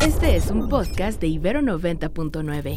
Este es un podcast de Ibero 90.9.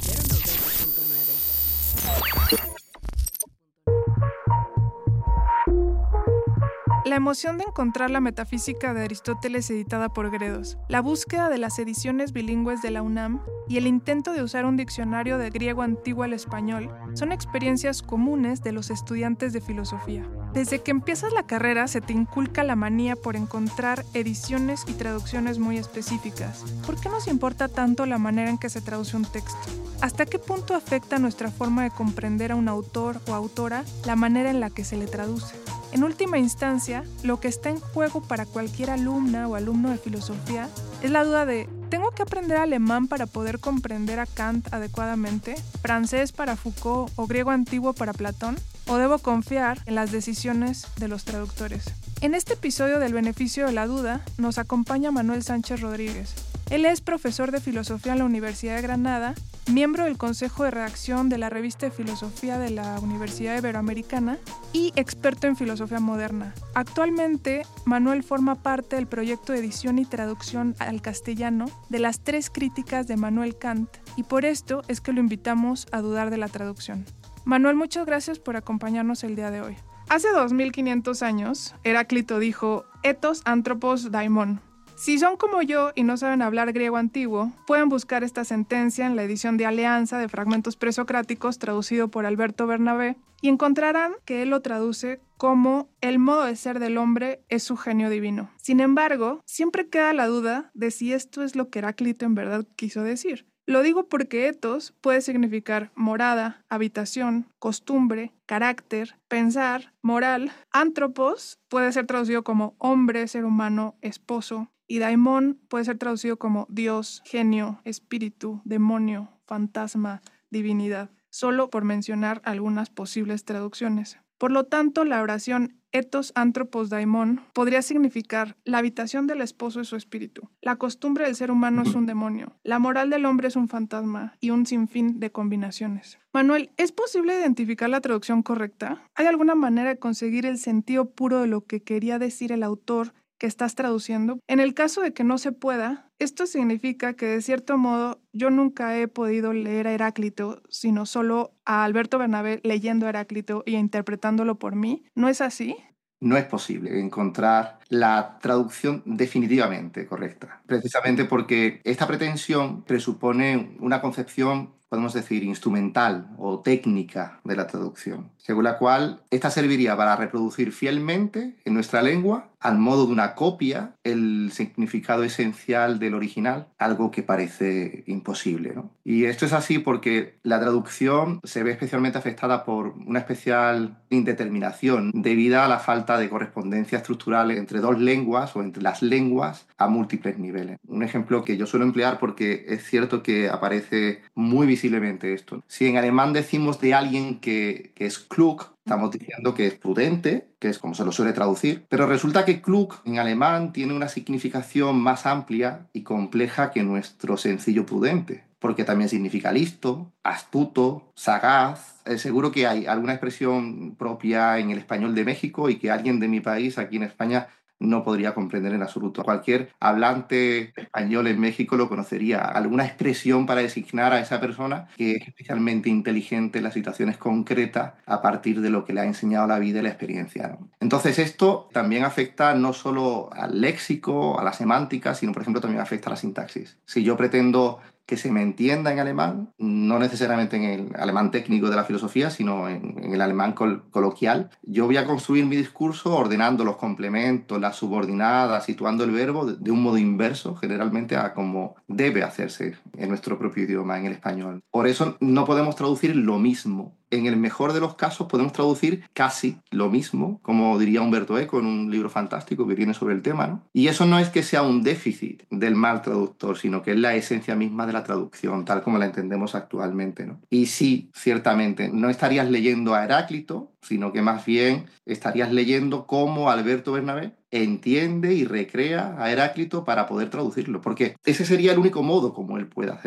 La emoción de encontrar la metafísica de Aristóteles editada por Gredos, la búsqueda de las ediciones bilingües de la UNAM y el intento de usar un diccionario de griego antiguo al español son experiencias comunes de los estudiantes de filosofía. Desde que empiezas la carrera se te inculca la manía por encontrar ediciones y traducciones muy específicas. ¿Por qué nos importa tanto la manera en que se traduce un texto? ¿Hasta qué punto afecta nuestra forma de comprender a un autor o autora la manera en la que se le traduce? En última instancia, lo que está en juego para cualquier alumna o alumno de filosofía es la duda de ¿tengo que aprender alemán para poder comprender a Kant adecuadamente? ¿Francés para Foucault o griego antiguo para Platón? ¿O debo confiar en las decisiones de los traductores? En este episodio del Beneficio de la Duda nos acompaña Manuel Sánchez Rodríguez. Él es profesor de filosofía en la Universidad de Granada, miembro del Consejo de Redacción de la Revista de Filosofía de la Universidad Iberoamericana y experto en filosofía moderna. Actualmente, Manuel forma parte del proyecto de edición y traducción al castellano de las 3 críticas de Manuel Kant, y por esto es que lo invitamos a dudar de la traducción. Manuel, muchas gracias por acompañarnos el día de hoy. Hace 2500 años, Heráclito dijo «Ethos anthropos daimon». Si son como yo y no saben hablar griego antiguo, pueden buscar esta sentencia en la edición de Alianza de Fragmentos Presocráticos traducido por Alberto Bernabé y encontrarán que él lo traduce como «el modo de ser del hombre es su genio divino». Sin embargo, siempre queda la duda de si esto es lo que Heráclito en verdad quiso decir. Lo digo porque ethos puede significar morada, habitación, costumbre, carácter, pensar, moral. Antropos puede ser traducido como hombre, ser humano, esposo. Y daimon puede ser traducido como Dios, genio, espíritu, demonio, fantasma, divinidad, solo por mencionar algunas posibles traducciones. Por lo tanto, la oración ethos anthropos daimon podría significar la habitación del esposo es su espíritu, la costumbre del ser humano es un demonio, la moral del hombre es un fantasma y un sinfín de combinaciones. Manuel, ¿es posible identificar la traducción correcta? ¿Hay alguna manera de conseguir el sentido puro de lo que quería decir el autor que estás traduciendo? En el caso de que no se pueda, esto significa que de cierto modo yo nunca he podido leer a Heráclito, sino solo a Alberto Bernabé leyendo a Heráclito y interpretándolo por mí. ¿No es así? No es posible encontrar la traducción definitivamente correcta, precisamente porque esta pretensión presupone una concepción, podemos decir, instrumental o técnica de la traducción, según la cual esta serviría para reproducir fielmente en nuestra lengua, al modo de una copia, el significado esencial del original, algo que parece imposible, ¿no? Y esto es así porque la traducción se ve especialmente afectada por una especial indeterminación debido a la falta de correspondencia estructural entre dos lenguas o entre las lenguas a múltiples niveles. Un ejemplo que yo suelo emplear porque es cierto que aparece muy visiblemente esto. Si en alemán decimos de alguien que es klug, estamos diciendo que es prudente, que es como se lo suele traducir, pero resulta que klug en alemán tiene una significación más amplia y compleja que nuestro sencillo prudente, porque también significa listo, astuto, sagaz. Seguro que hay alguna expresión propia en el español de México y que alguien de mi país, aquí en España, no podría comprender en absoluto. Cualquier hablante español en México lo conocería. Alguna expresión para designar a esa persona que es especialmente inteligente en las situaciones concretas a partir de lo que le ha enseñado la vida y la experiencia, ¿no? Entonces esto también afecta no solo al léxico, a la semántica, sino por ejemplo también afecta a la sintaxis. Si yo pretendo que se me entienda en alemán, no necesariamente en el alemán técnico de la filosofía, sino en el alemán coloquial. Yo voy a construir mi discurso ordenando los complementos, las subordinadas, situando el verbo de un modo inverso, generalmente a como debe hacerse en nuestro propio idioma, en el español. Por eso no podemos traducir lo mismo. En el mejor de los casos podemos traducir casi lo mismo, como diría Umberto Eco en un libro fantástico que tiene sobre el tema, ¿no? Y eso no es que sea un déficit del mal traductor, sino que es la esencia misma de la traducción, tal como la entendemos actualmente, ¿no? Y sí, ciertamente, no estarías leyendo a Heráclito, sino que más bien estarías leyendo cómo Alberto Bernabé entiende y recrea a Heráclito para poder traducirlo, porque ese sería el único modo como él puede hacerlo.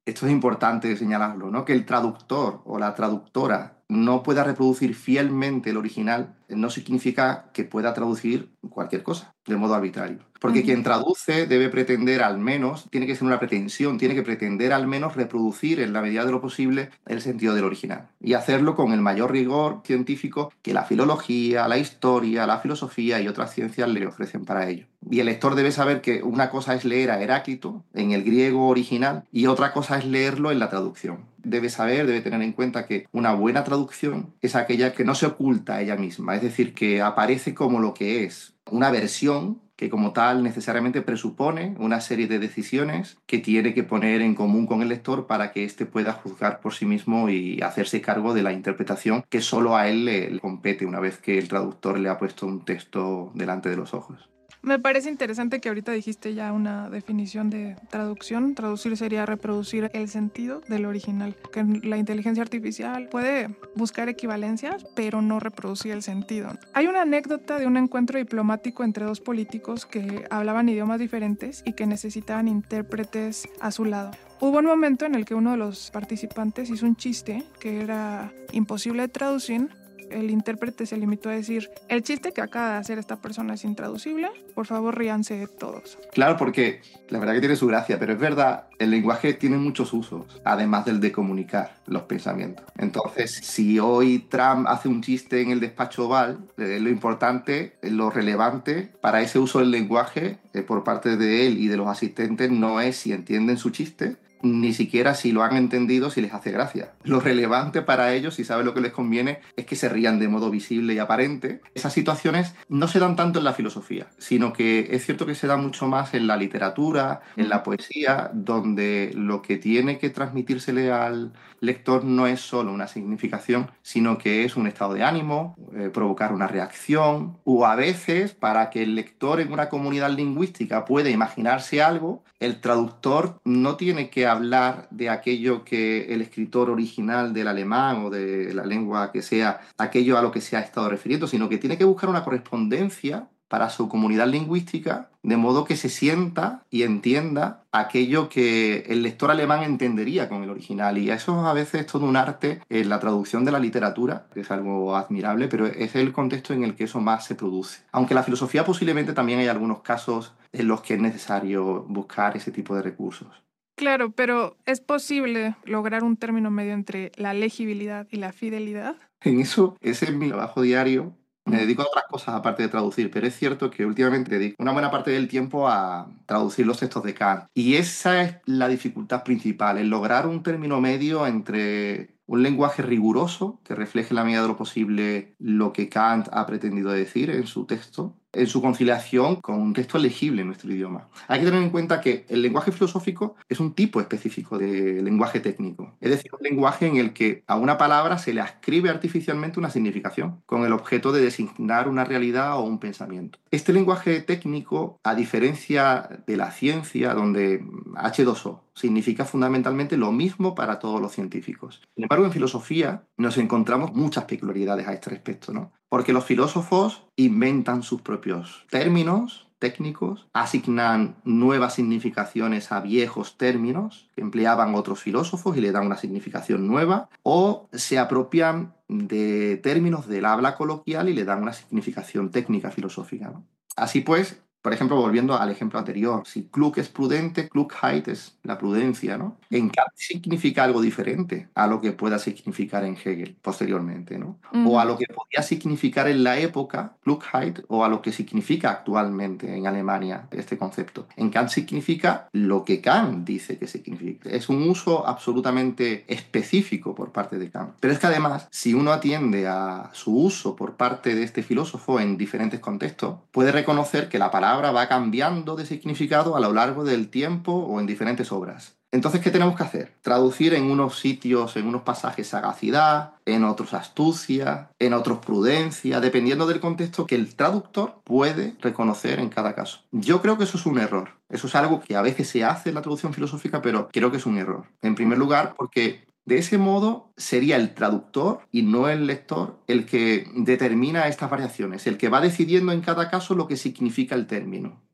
esto es importante señalarlo, ¿no? Que el traductor o la traductora no pueda reproducir fielmente el original no significa que pueda traducir cualquier cosa de modo arbitrario. Porque quien traduce debe pretender al menos, tiene que ser una pretensión, tiene que pretender al menos reproducir en la medida de lo posible el sentido del original. Y hacerlo con el mayor rigor científico que la filología, la historia, la filosofía y otras ciencias le ofrecen para ello. Y el lector debe saber que una cosa es leer a Heráclito en el griego original y otra cosa es leerlo en la traducción. Debe saber, debe tener en cuenta que una buena traducción es aquella que no se oculta a ella misma, es decir, que aparece como lo que es, una versión que como tal necesariamente presupone una serie de decisiones que tiene que poner en común con el lector para que éste pueda juzgar por sí mismo y hacerse cargo de la interpretación que solo a él le compete una vez que el traductor le ha puesto un texto delante de los ojos. Me parece interesante que ahorita dijiste ya una definición de traducción. Traducir sería reproducir el sentido del original. Que la inteligencia artificial puede buscar equivalencias, pero no reproducir el sentido. Hay una anécdota de un encuentro diplomático entre dos políticos que hablaban idiomas diferentes y que necesitaban intérpretes a su lado. Hubo un momento en el que uno de los participantes hizo un chiste que era imposible de traducir. El intérprete se limitó a decir: el chiste que acaba de hacer esta persona es intraducible, por favor ríanse todos. Claro, porque la verdad que tiene su gracia, pero es verdad, el lenguaje tiene muchos usos, además del de comunicar los pensamientos. Entonces, si hoy Trump hace un chiste en el despacho Oval, lo importante, lo relevante para ese uso del lenguaje por parte de él y de los asistentes no es si entienden su chiste, ni siquiera si lo han entendido, si les hace gracia. Lo relevante para ellos, si saben lo que les conviene, es que se rían de modo visible y aparente. Esas situaciones no se dan tanto en la filosofía, sino que es cierto que se da mucho más en la literatura, en la poesía, donde lo que tiene que transmitírsele al lector no es solo una significación, sino que es un estado de ánimo, provocar una reacción, o a veces, para que el lector en una comunidad lingüística pueda imaginarse algo, el traductor no tiene que hablar de aquello que el escritor original del alemán o de la lengua que sea, aquello a lo que se ha estado refiriendo, sino que tiene que buscar una correspondencia para su comunidad lingüística, de modo que se sienta y entienda aquello que el lector alemán entendería con el original. Y eso a veces es todo un arte en la traducción de la literatura, que es algo admirable, pero es el contexto en el que eso más se produce. Aunque en la filosofía posiblemente también hay algunos casos en los que es necesario buscar ese tipo de recursos. Claro, pero ¿es posible lograr un término medio entre la legibilidad y la fidelidad? En eso, ese es mi trabajo diario. Me dedico a otras cosas aparte de traducir, pero es cierto que últimamente dedico una buena parte del tiempo a traducir los textos de Kant. Y esa es la dificultad principal, el lograr un término medio entre un lenguaje riguroso que refleje en la medida de lo posible lo que Kant ha pretendido decir en su texto, en su conciliación con un texto legible en nuestro idioma. Hay que tener en cuenta que el lenguaje filosófico es un tipo específico de lenguaje técnico, es decir, un lenguaje en el que a una palabra se le ascribe artificialmente una significación, con el objeto de designar una realidad o un pensamiento. Este lenguaje técnico, a diferencia de la ciencia, donde H2O significa fundamentalmente lo mismo para todos los científicos. Sin embargo, en filosofía nos encontramos muchas peculiaridades a este respecto, ¿no? Porque los filósofos inventan sus propios términos técnicos, asignan nuevas significaciones a viejos términos que empleaban otros filósofos y le dan una significación nueva, o se apropian de términos del habla coloquial y le dan una significación técnica filosófica, ¿no? Así pues, por ejemplo, volviendo al ejemplo anterior, si Klug es prudente, Klugheit es la prudencia, ¿no? En Kant significa algo diferente a lo que pueda significar en Hegel posteriormente, ¿no? O a lo que podía significar en la época, Klugheit, o a lo que significa actualmente en Alemania este concepto. En Kant significa lo que Kant dice que significa. Es un uso absolutamente específico por parte de Kant. Pero es que además, si uno atiende a su uso por parte de este filósofo en diferentes contextos, puede reconocer que la palabra va cambiando de significado a lo largo del tiempo o en diferentes obras. Entonces, ¿qué tenemos que hacer? Traducir en unos sitios, en unos pasajes sagacidad, en otros astucia, en otros prudencia, dependiendo del contexto que el traductor puede reconocer en cada caso. Yo creo que eso es un error. Eso es algo que a veces se hace en la traducción filosófica, pero creo que es un error. En primer lugar, porque de ese modo sería el traductor y no el lector el que determina estas variaciones, el que va decidiendo en cada caso lo que significa el término.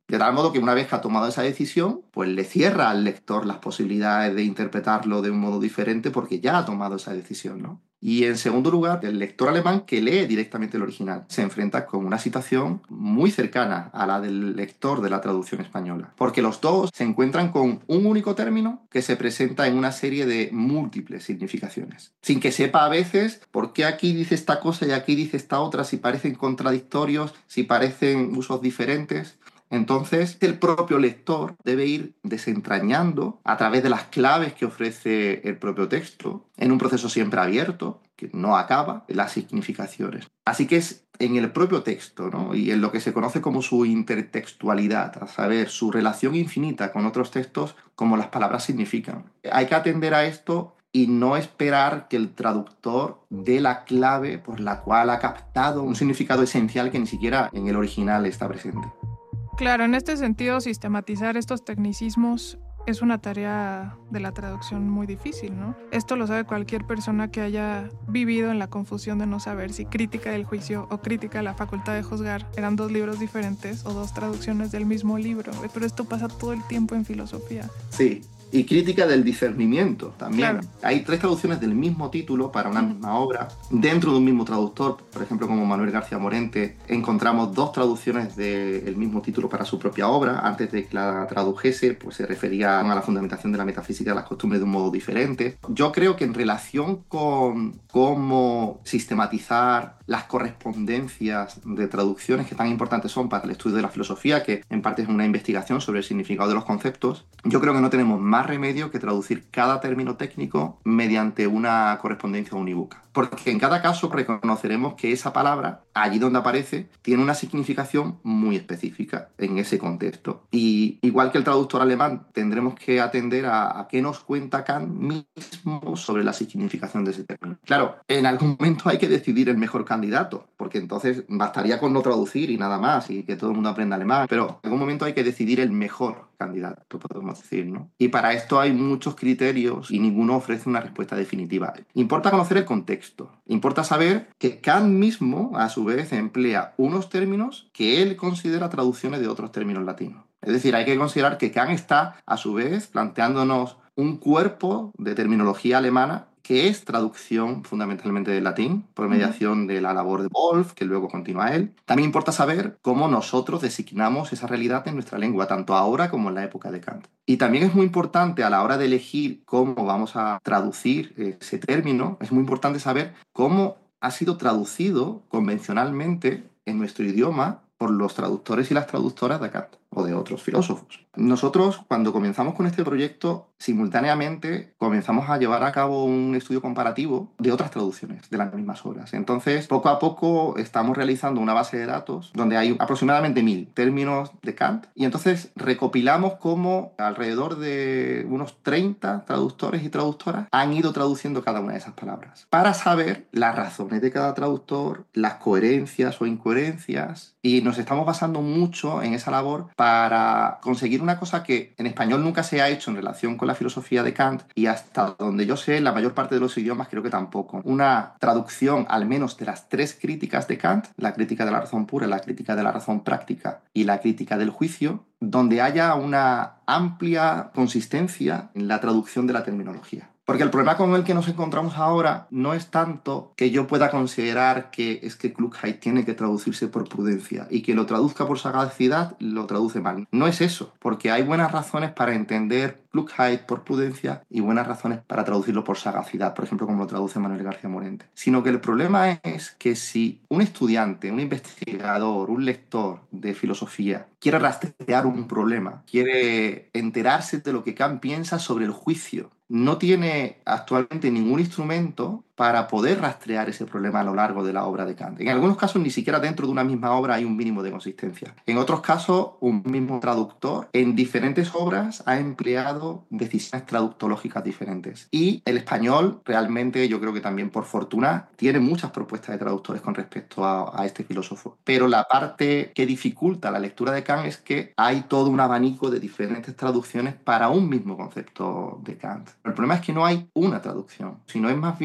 De tal modo que una vez que ha tomado esa decisión, pues le cierra al lector las posibilidades de interpretarlo de un modo diferente porque ya ha tomado esa decisión, ¿no? Y en segundo lugar, el lector alemán que lee directamente el original se enfrenta con una situación muy cercana a la del lector de la traducción española, porque los dos se encuentran con un único término que se presenta en una serie de múltiples significaciones, sin que sepa a veces por qué aquí dice esta cosa y aquí dice esta otra, si parecen contradictorios, si parecen usos diferentes. Entonces, el propio lector debe ir desentrañando a través de las claves que ofrece el propio texto, en un proceso siempre abierto, que no acaba, las significaciones. Así que es en el propio texto, ¿no? Y en lo que se conoce como su intertextualidad, a saber, su relación infinita con otros textos, como las palabras significan. Hay que atender a esto y no esperar que el traductor dé la clave por la cual ha captado un significado esencial que ni siquiera en el original está presente. Claro, en este sentido, sistematizar estos tecnicismos es una tarea de la traducción muy difícil, ¿no? Esto lo sabe cualquier persona que haya vivido en la confusión de no saber si Crítica del Juicio o Crítica de la Facultad de Juzgar eran dos libros diferentes o dos traducciones del mismo libro. Pero esto pasa todo el tiempo en filosofía. Sí. Y Crítica del Discernimiento también. Claro. Hay 3 traducciones del mismo título para una misma obra. Dentro de un mismo traductor, por ejemplo, como Manuel García Morente, encontramos 2 traducciones del mismo título para su propia obra. Antes de que la tradujese, pues se refería a la fundamentación de la metafísica de las costumbres de un modo diferente. Yo creo que en relación con cómo sistematizar las correspondencias de traducciones que tan importantes son para el estudio de la filosofía, que en parte es una investigación sobre el significado de los conceptos, yo creo que no tenemos más remedio que traducir cada término técnico mediante una correspondencia unívoca. Porque en cada caso reconoceremos que esa palabra, allí donde aparece, tiene una significación muy específica en ese contexto. Y igual que el traductor alemán, tendremos que atender a qué nos cuenta Kant mismo sobre la significación de ese término. Claro, en algún momento hay que decidir el mejor candidato, porque entonces bastaría con no traducir y nada más, y que todo el mundo aprenda alemán, pero en algún momento hay que decidir el mejor candidato, podemos decir, ¿no? Y para esto hay muchos criterios y ninguno ofrece una respuesta definitiva. Importa conocer el contexto, importa saber que Kant mismo, a su vez, emplea unos términos que él considera traducciones de otros términos latinos. Es decir, hay que considerar que Kant está, a su vez, planteándonos un cuerpo de terminología alemana que es traducción fundamentalmente del latín, por mediación de la labor de Wolff, que luego continúa él. También importa saber cómo nosotros designamos esa realidad en nuestra lengua, tanto ahora como en la época de Kant. Y también es muy importante a la hora de elegir cómo vamos a traducir ese término, es muy importante saber cómo ha sido traducido convencionalmente en nuestro idioma por los traductores y las traductoras de Kant o de otros filósofos. Nosotros, cuando comenzamos con este proyecto, simultáneamente comenzamos a llevar a cabo un estudio comparativo de otras traducciones de las mismas obras. Entonces, poco a poco estamos realizando una base de datos donde hay aproximadamente 1000 términos de Kant y entonces recopilamos cómo alrededor de unos 30 traductores y traductoras han ido traduciendo cada una de esas palabras para saber las razones de cada traductor, las coherencias o incoherencias, y nos estamos basando mucho en esa labor para conseguir una cosa que en español nunca se ha hecho en relación con la filosofía de Kant, y hasta donde yo sé, en la mayor parte de los idiomas creo que tampoco. Una traducción al menos de las 3 críticas de Kant, la crítica de la razón pura, la crítica de la razón práctica y la crítica del juicio, donde haya una amplia consistencia en la traducción de la terminología. Porque el problema con el que nos encontramos ahora no es tanto que yo pueda considerar que es que Klugheit tiene que traducirse por prudencia y que lo traduzca por sagacidad lo traduce mal. No es eso, porque hay buenas razones para entender Klugheit por prudencia y buenas razones para traducirlo por sagacidad, por ejemplo, como lo traduce Manuel García Morente. Sino que el problema es que si un estudiante, un investigador, un lector de filosofía quiere rastrear un problema, quiere enterarse de lo que Kant piensa sobre el juicio, no tiene actualmente ningún instrumento para poder rastrear ese problema a lo largo de la obra de Kant. En algunos casos ni siquiera dentro de una misma obra hay un mínimo de consistencia. En otros casos, un mismo traductor en diferentes obras ha empleado decisiones traductológicas diferentes. Y el español realmente, yo creo que también por fortuna, tiene muchas propuestas de traductores con respecto a este filósofo. Pero la parte que dificulta la lectura de Kant es que hay todo un abanico de diferentes traducciones para un mismo concepto de Kant. El problema es que no hay una traducción, sino es más bien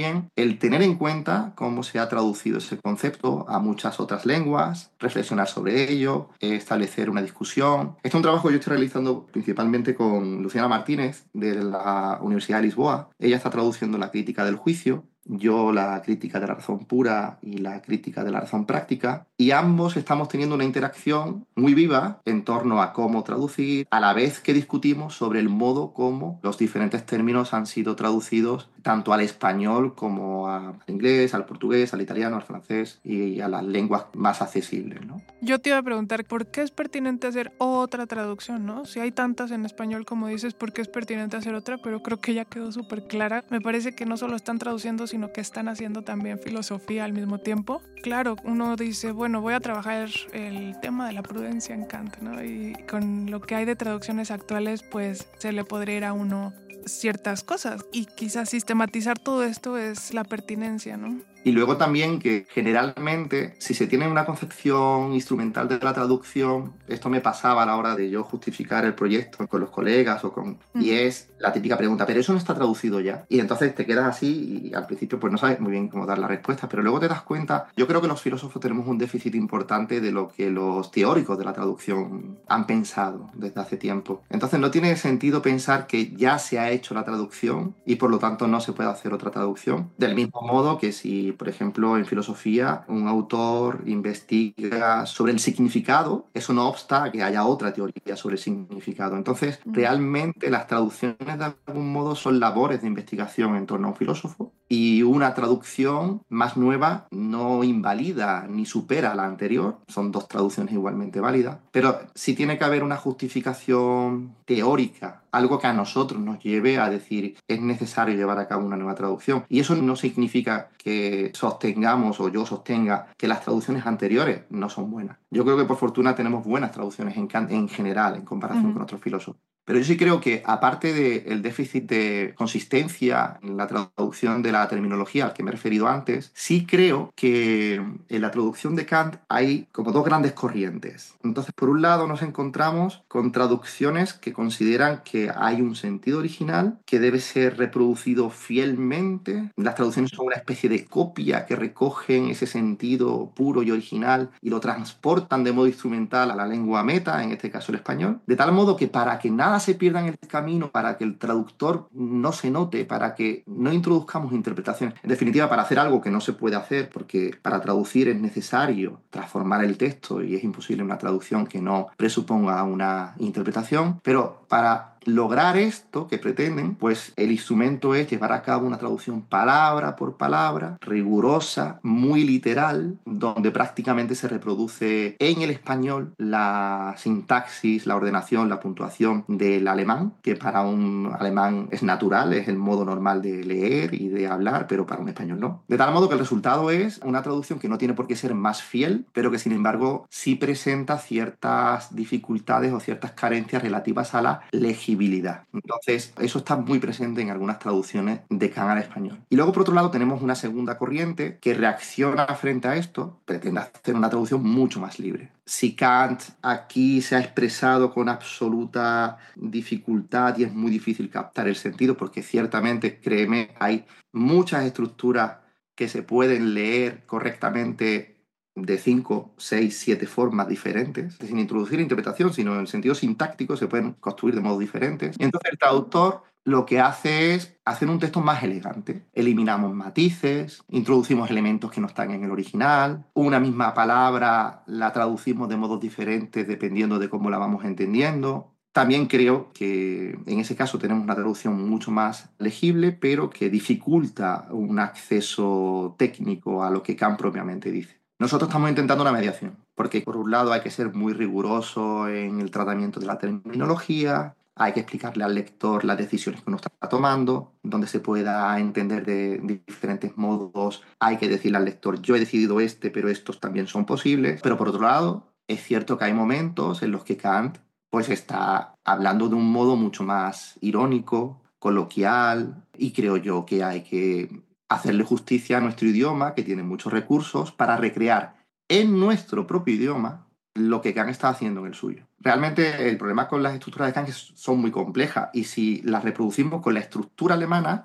el tener en cuenta cómo se ha traducido ese concepto a muchas otras lenguas, reflexionar sobre ello, establecer una discusión. Este es un trabajo que yo estoy realizando principalmente con Luciana Martínez de la Universidad de Lisboa. Ella está traduciendo la crítica del juicio, yo la crítica de la razón pura y la crítica de la razón práctica, y ambos estamos teniendo una interacción muy viva en torno a cómo traducir, a la vez que discutimos sobre el modo como los diferentes términos han sido traducidos tanto al español como al inglés, al portugués, al italiano, al francés y a las lenguas más accesibles, ¿no? Yo te iba a preguntar, ¿por qué es pertinente hacer otra traducción, no? Si hay tantas en español como dices, ¿por qué es pertinente hacer otra? Pero creo que ya quedó súper clara. Me parece que no solo están traduciendo, sino que están haciendo también filosofía al mismo tiempo. Claro, uno dice, bueno, voy a trabajar el tema de la prudencia en Kant, ¿no? Y con lo que hay de traducciones actuales, pues se le podría ir a uno ciertas cosas. Y quizás sistematizar todo esto es la pertinencia, ¿no? Y luego también que generalmente, si se tiene una concepción instrumental de la traducción, esto me pasaba a la hora de yo justificar el proyecto con los colegas y es la típica pregunta, ¿pero eso no está traducido ya? Y entonces te quedas así y al principio pues no sabes muy bien cómo dar la respuesta, pero luego te das cuenta, yo creo que los filósofos tenemos un déficit importante de lo que los teóricos de la traducción han pensado desde hace tiempo. Entonces no tiene sentido pensar que ya se ha hecho la traducción y por lo tanto no se puede hacer otra traducción. Del mismo modo que si, por ejemplo, en filosofía un autor investiga sobre el significado, eso no obsta a que haya otra teoría sobre el significado. Entonces, realmente las traducciones de algún modo son labores de investigación en torno a un filósofo y una traducción más nueva no invalida ni supera la anterior. Son dos traducciones igualmente válidas, pero sí tiene que haber una justificación teórica, algo que a nosotros nos lleve a decir es necesario llevar a cabo una nueva traducción. Y eso no significa que sostengamos o yo sostenga que las traducciones anteriores no son buenas. Yo creo que por fortuna tenemos buenas traducciones en general en comparación con otros filósofos. Pero yo sí creo que, aparte del déficit de consistencia en la traducción de la terminología al que me he referido antes, sí creo que en la traducción de Kant hay como dos grandes corrientes. Entonces, por un lado nos encontramos con traducciones que consideran que hay un sentido original que debe ser reproducido fielmente. Las traducciones son una especie de copia que recogen ese sentido puro y original y lo transportan de modo instrumental a la lengua meta, en este caso el español, de tal modo que para que nada se pierda en el camino, para que el traductor no se note, para que no introduzcamos interpretaciones. En definitiva, para hacer algo que no se puede hacer, porque para traducir es necesario transformar el texto y es imposible una traducción que no presuponga una interpretación, pero para lograr esto que pretenden, pues el instrumento es llevar a cabo una traducción palabra por palabra, rigurosa, muy literal, donde prácticamente se reproduce en el español la sintaxis, la ordenación, la puntuación del alemán, que para un alemán es natural, es el modo normal de leer y de hablar, pero para un español no. De tal modo que el resultado es una traducción que no tiene por qué ser más fiel, pero que sin embargo sí presenta ciertas dificultades o ciertas carencias relativas a la legibilidad. Entonces, eso está muy presente en algunas traducciones de Kant al español. Y luego, por otro lado, tenemos una segunda corriente que reacciona frente a esto, pretende hacer una traducción mucho más libre. Si Kant aquí se ha expresado con absoluta dificultad y es muy difícil captar el sentido, porque ciertamente, créeme, hay muchas estructuras que se pueden leer correctamente de 5, 6, 7 formas diferentes, sin introducir interpretación, sino en sentido sintáctico, se pueden construir de modos diferentes. Y entonces el traductor lo que hace es hacer un texto más elegante. Eliminamos matices, introducimos elementos que no están en el original, una misma palabra la traducimos de modos diferentes dependiendo de cómo la vamos entendiendo. También creo que en ese caso tenemos una traducción mucho más legible, pero que dificulta un acceso técnico a lo que Kant propiamente dice. Nosotros estamos intentando una mediación, porque por un lado hay que ser muy riguroso en el tratamiento de la terminología, hay que explicarle al lector las decisiones que uno está tomando, donde se pueda entender de diferentes modos, hay que decirle al lector, yo he decidido pero estos también son posibles. Pero por otro lado, es cierto que hay momentos en los que Kant pues está hablando de un modo mucho más irónico, coloquial, y creo yo que hay que hacerle justicia a nuestro idioma, que tiene muchos recursos, para recrear en nuestro propio idioma lo que Kant está haciendo en el suyo. Realmente el problema con las estructuras de Kant es que son muy complejas y si las reproducimos con la estructura alemana,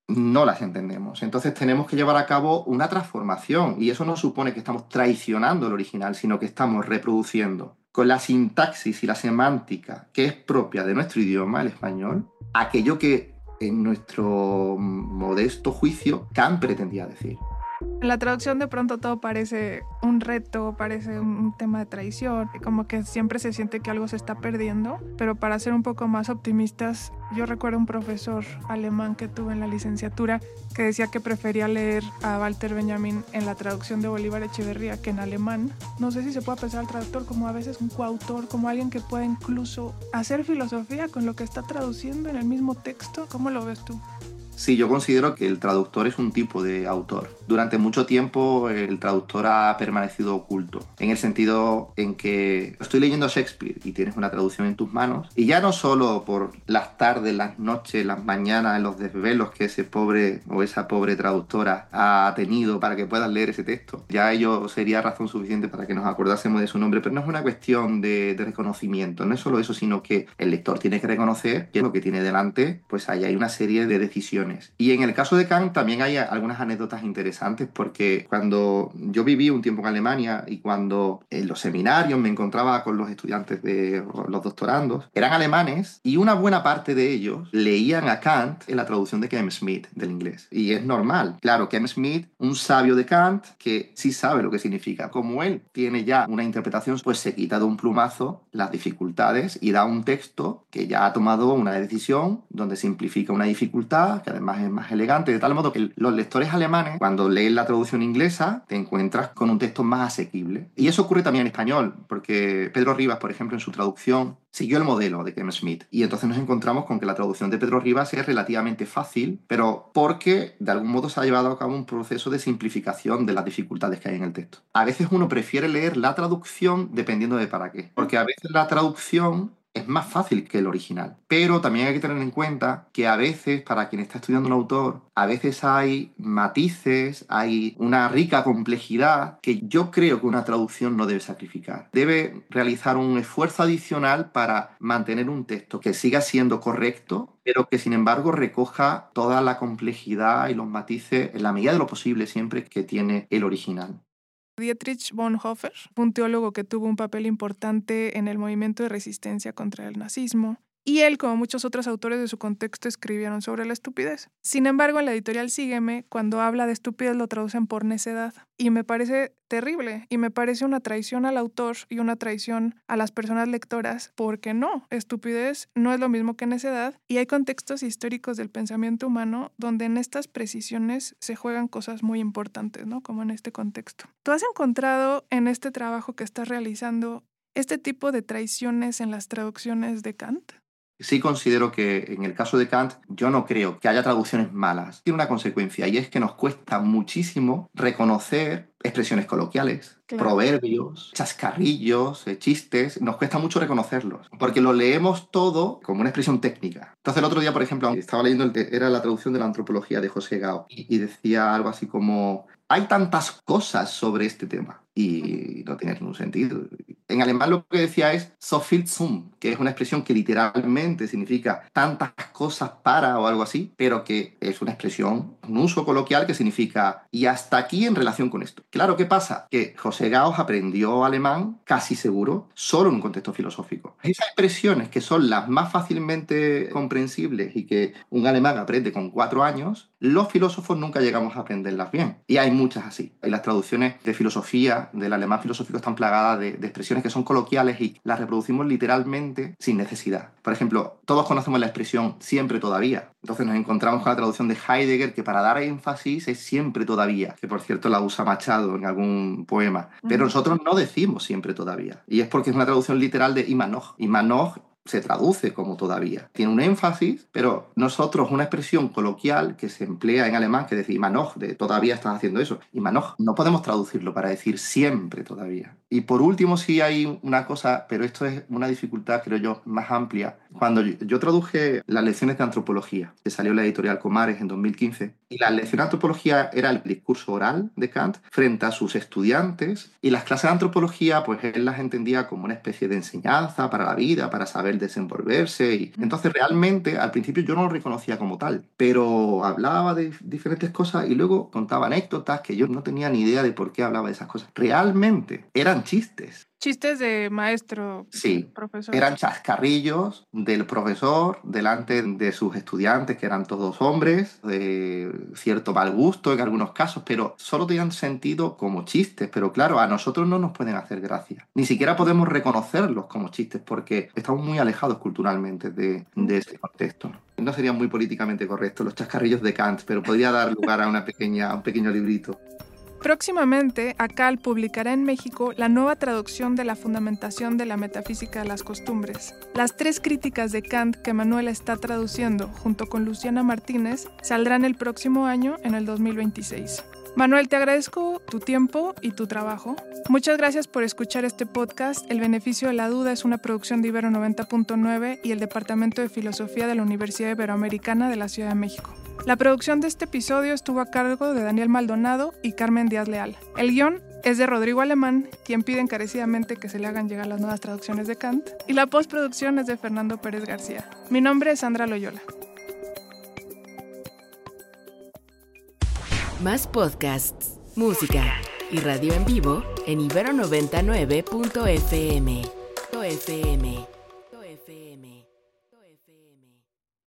no las entendemos. Entonces tenemos que llevar a cabo una transformación y eso no supone que estamos traicionando el original, sino que estamos reproduciendo con la sintaxis y la semántica que es propia de nuestro idioma, el español, aquello que en nuestro modesto juicio Kant pretendía decir. En la traducción de pronto todo parece un reto, parece un tema de traición, como que siempre se siente que algo se está perdiendo, pero para ser un poco más optimistas, yo recuerdo un profesor alemán que tuve en la licenciatura que decía que prefería leer a Walter Benjamin en la traducción de Bolívar Echeverría que en alemán. No sé si se puede pensar al traductor como a veces un coautor, como alguien que puede incluso hacer filosofía con lo que está traduciendo en el mismo texto. ¿Cómo lo ves tú? Sí, yo considero que el traductor es un tipo de autor. Durante mucho tiempo el traductor ha permanecido oculto, en el sentido en que estoy leyendo Shakespeare y tienes una traducción en tus manos, y ya no solo por las tardes, las noches, las mañanas, los desvelos que ese pobre o esa pobre traductora ha tenido para que puedas leer ese texto, ya ello sería razón suficiente para que nos acordásemos de su nombre, pero no es una cuestión de reconocimiento, no es solo eso, sino que el lector tiene que reconocer que lo que tiene delante, pues ahí hay una serie de decisiones. Y en el caso de Kant también hay algunas anécdotas interesantes porque cuando yo viví un tiempo en Alemania y cuando en los seminarios me encontraba con los estudiantes de los doctorandos, eran alemanes y una buena parte de ellos leían a Kant en la traducción de Clem Smith del inglés. Y es normal. Claro, Clem Smith, un sabio de Kant que sí sabe lo que significa. Como él tiene ya una interpretación, pues se quita de un plumazo las dificultades y da un texto que ya ha tomado una decisión donde simplifica una dificultad que además es más elegante, de tal modo que los lectores alemanes, cuando leen la traducción inglesa, te encuentras con un texto más asequible. Y eso ocurre también en español, porque Pedro Rivas, por ejemplo, en su traducción, siguió el modelo de Clem Smith. Y entonces nos encontramos con que la traducción de Pedro Rivas es relativamente fácil, pero porque de algún modo se ha llevado a cabo un proceso de simplificación de las dificultades que hay en el texto. A veces uno prefiere leer la traducción dependiendo de para qué, porque a veces la traducción es más fácil que el original. Pero también hay que tener en cuenta que a veces, para quien está estudiando un autor, a veces hay matices, hay una rica complejidad que yo creo que una traducción no debe sacrificar. Debe realizar un esfuerzo adicional para mantener un texto que siga siendo correcto, pero que sin embargo recoja toda la complejidad y los matices en la medida de lo posible siempre que tiene el original. Dietrich Bonhoeffer, un teólogo que tuvo un papel importante en el movimiento de resistencia contra el nazismo, y él, como muchos otros autores de su contexto, escribieron sobre la estupidez. Sin embargo, en la editorial Sígueme, cuando habla de estupidez lo traducen por necedad, y me parece terrible, y me parece una traición al autor y una traición a las personas lectoras, porque no, estupidez no es lo mismo que necedad, y hay contextos históricos del pensamiento humano donde en estas precisiones se juegan cosas muy importantes, ¿no? Como en este contexto. ¿Tú has encontrado en este trabajo que estás realizando este tipo de traiciones en las traducciones de Kant? Sí considero que en el caso de Kant, yo no creo que haya traducciones malas. Tiene una consecuencia y es que nos cuesta muchísimo reconocer expresiones coloquiales, claro, proverbios, chascarrillos, chistes. Nos cuesta mucho reconocerlos porque lo leemos todo como una expresión técnica. Entonces el otro día, por ejemplo, estaba leyendo, era la traducción de la antropología de José Gao y decía algo así como: hay tantas cosas sobre este tema. Y no tiene ningún sentido. En alemán lo que decía es so viel zum, que es una expresión que literalmente significa tantas cosas para o algo así, pero que es una expresión, un uso coloquial que significa y hasta aquí en relación con esto. Claro, ¿qué pasa? Que José Gauss aprendió alemán, casi seguro, solo en un contexto filosófico. Esas expresiones que son las más fácilmente comprensibles y que un alemán aprende con 4 años, los filósofos nunca llegamos a aprenderlas bien. Y hay muchas así. Y las traducciones de filosofía, del alemán filosófico, están plagadas de expresiones que son coloquiales y las reproducimos literalmente sin necesidad. Por ejemplo, todos conocemos la expresión siempre todavía. Entonces nos encontramos con la traducción de Heidegger, que para dar énfasis es siempre todavía, que por cierto la usa Machado en algún poema. Pero nosotros no decimos siempre todavía. Y es porque es una traducción literal de immer noch. Immer noch se traduce como todavía. Tiene un énfasis, pero nosotros una expresión coloquial que se emplea en alemán, que decir immer noch, de todavía estás haciendo eso. Immer noch, no podemos traducirlo para decir siempre todavía. Y por último, sí hay una cosa, pero esto es una dificultad, creo yo, más amplia. Cuando yo traduje las lecciones de antropología, que salió en la editorial Comares en 2015, y la lección de antropología era el discurso oral de Kant frente a sus estudiantes, y las clases de antropología, pues él las entendía como una especie de enseñanza para la vida, para saber desenvolverse, y entonces realmente al principio yo no lo reconocía como tal, pero hablaba de diferentes cosas y luego contaba anécdotas que yo no tenía ni idea de por qué hablaba de esas cosas. Realmente eran chistes. Chistes de maestro, sí, profesor. Eran chascarrillos del profesor delante de sus estudiantes, que eran todos hombres, de cierto mal gusto en algunos casos, pero solo tenían sentido como chistes. Pero claro, a nosotros no nos pueden hacer gracia. Ni siquiera podemos reconocerlos como chistes porque estamos muy alejados culturalmente de este contexto. No sería muy políticamente correcto los chascarrillos de Kant, pero podría dar lugar a un pequeño librito. Próximamente, ACAL publicará en México la nueva traducción de la Fundamentación de la Metafísica de las Costumbres. Las 3 críticas de Kant que Manuel está traduciendo, junto con Luciana Martínez, saldrán el próximo año, en el 2026. Manuel, te agradezco tu tiempo y tu trabajo. Muchas gracias por escuchar este podcast. El Beneficio de la Duda es una producción de Ibero 90.9 y el Departamento de Filosofía de la Universidad Iberoamericana de la Ciudad de México. La producción de este episodio estuvo a cargo de Daniel Maldonado y Carmen Díaz Leal. El guión es de Rodrigo Alemán, quien pide encarecidamente que se le hagan llegar las nuevas traducciones de Kant, y la postproducción es de Fernando Pérez García. Mi nombre es Sandra Loyola. Más podcasts, música y radio en vivo en ibero99.fm.